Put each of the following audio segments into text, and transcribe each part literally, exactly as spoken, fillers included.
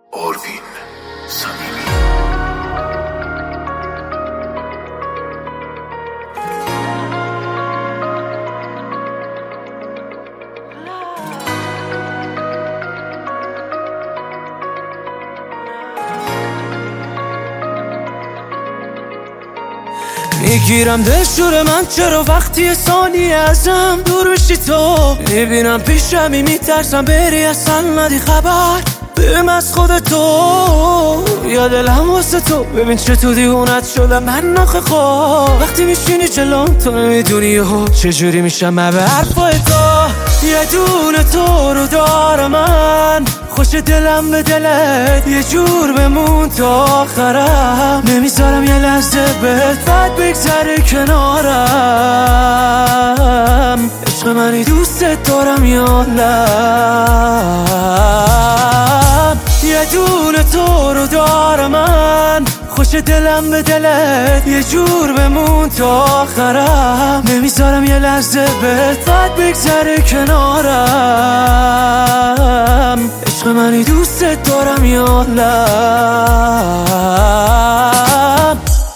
آروین صمیمی. میگیرم دلشور من چرا وقتی ثانیه ازم دور بشی تو میبینم پیشمی میترسم بری اصلا ندی خبر بهم از خودتو یا دلم واسه تو ببین چطور دیوونت شده من نخه خواه وقتی میشینی جلوم تو نمیدونی ها چجوری میشم من به حرفای تو یه دونه تو رو دارم من خوش دلم به دلت یه جور بمون تا آخرم نمیذارم یه لحظه بهت بد بگذره کنارم عشق منی دوستت دارم یا لب یه دونه تو رو دارم من خوش دلم به دلت یه جور بمون تا آخرم نمیذارم یه لحظه بهت بد بگذره کنارم عشق منی دوستت دارم یا لب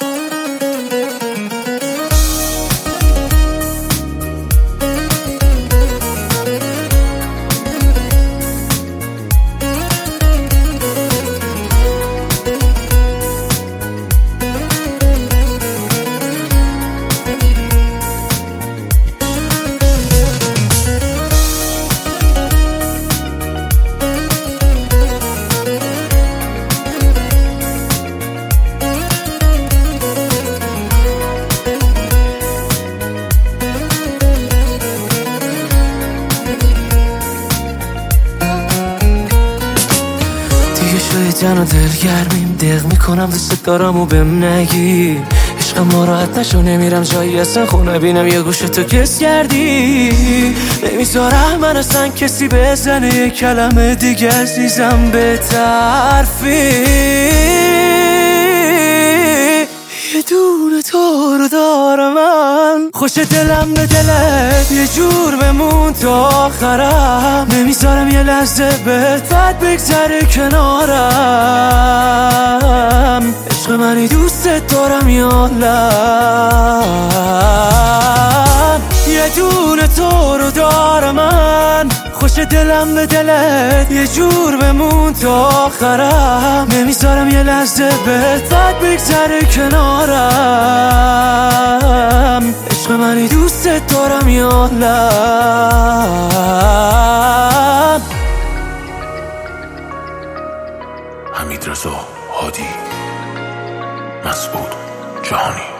جن و دلگرمیم دق میکنم دوست دارم و بهم نگی عشقم ناراحت نشو نمیرم جایی اصلا خونه بینم یه گوشه تو کس کردی نمیذارم من اصلا کسی بزنه یه کلمه دیگه عزیزم به طرفی یه دونه تو رو دارم من خوش دلم به دلت یه جور بمون تا آخرم نمیذارم یه لحظه بهت بد بگذره کنارم عشق منی دوستت دارم یا لب یه دونه تو رو دارم من خوش دلم به دلت یه جور بمون تا آخرم نمیذارم یه لحظه بهت بد بگذره کنارم عشق منی دوستت دارم یا لب حمیدرضا هادی، مسعود جهانی.